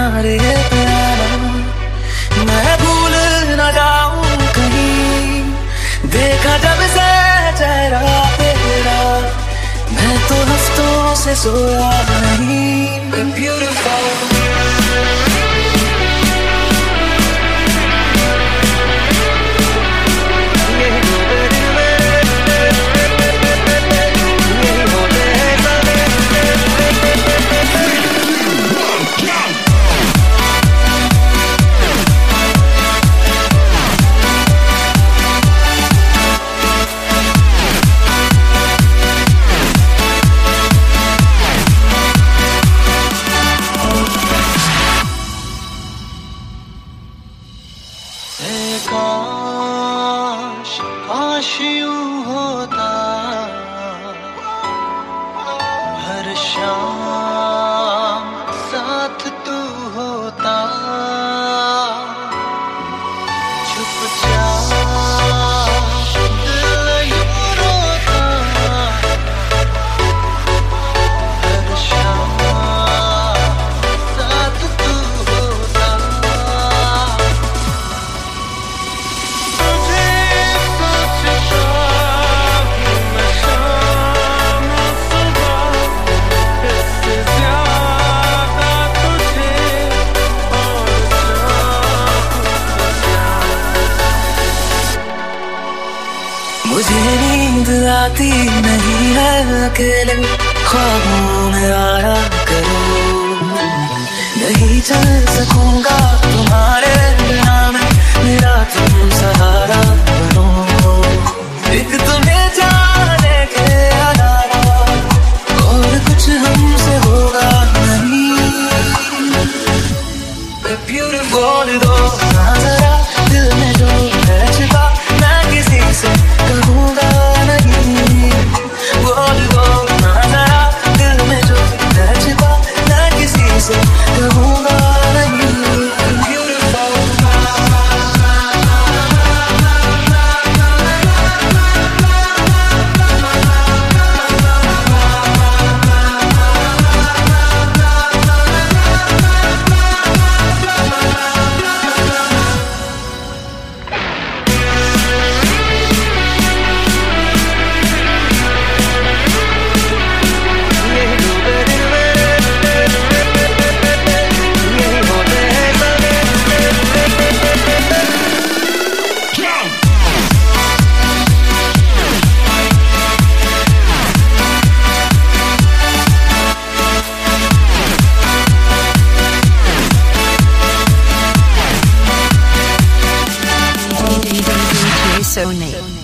किनारे पे आना, मैं भूल न जाऊं कहीं। देखा जब से चेहरा तेरा, मैं तो हफ्तों से सोया नहीं। Beautiful काश काश यूं होता, हर शाम साथ तू होता। चुपचाप दिल यूं रोता, हर शाम साथ तू होता। मुझे नींद आती नहीं है अकेले, ख्वाबों में आया करो। नहीं चल सकूंगा तुम्हारे बिना मैं, मेरा तुम सहारा बनो। एक तुम्हें जाने के अलावा और कुछ हमसे होगा नहीं। बोल दो ना जरा दिल में जो है छिपा, मैं किसी से कहूँगा नहीं। बोल दो ना जरा दिल में जो है छिपा, मैं किसी से कहूँगा नहीं। Sony.